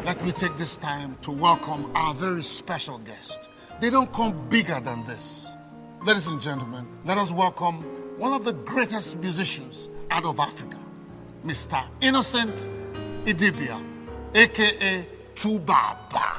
Let me take this time to welcome our very special guest. They don't come bigger than this. Ladies and gentlemen, let us welcome one of the greatest musicians out of Africa, Mr. Innocent Idibia, aka Tubaba.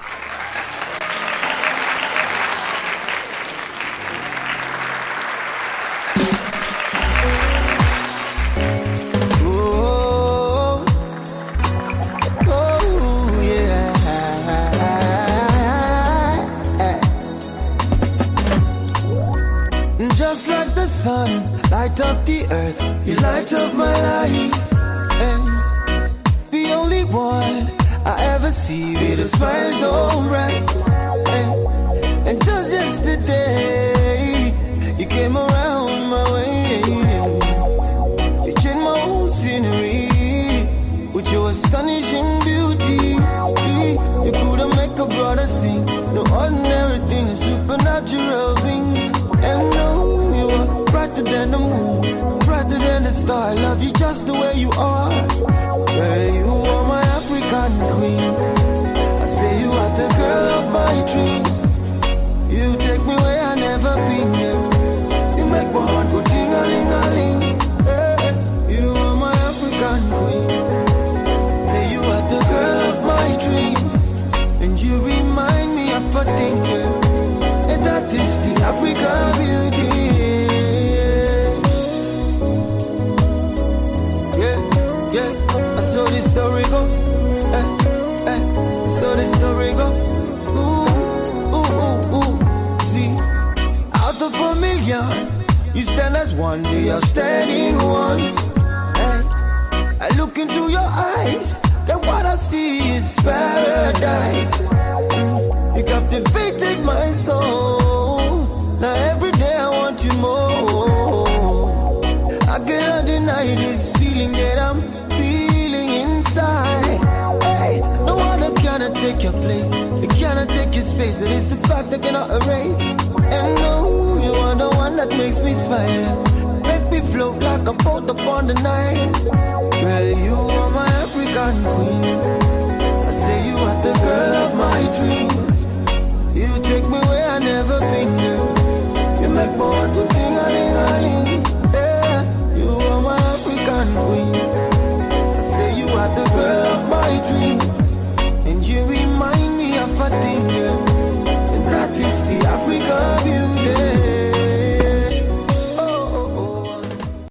Sun, light up the earth, you light up my life. And the only one I ever see with a smile so bright. And just yesterday, you came around my way. You changed my whole scenery with your astonishing beauty. You couldn't make a brother sing, no ordinary thing, a supernatural thing. And no, brighter than the moon, brighter than the star. I love you just the way you are. Well, you are my African queen. I say you are the girl of my dreams. You take me where I never been. Yeah. You make my heart go ting-a-ling-a-ling. Yeah. You are my African queen. Say you are the girl of my dreams, and you remind me of a thing. Yeah. And that is the African beauty. So this story go, so this story go. Ooh, ooh, ooh, ooh. See, out of a million, you stand as one, the outstanding one. I look into your eyes, then what I see is paradise. You captivated my soul. Now every day I want you more. I cannot deny this feeling that I'm inside. Hey, no one cannot take your place. It cannot take your space. It is the fact I cannot erase. And no, you are the one that makes me smile. Make me float like a boat upon the Nile. Well, you are my African queen.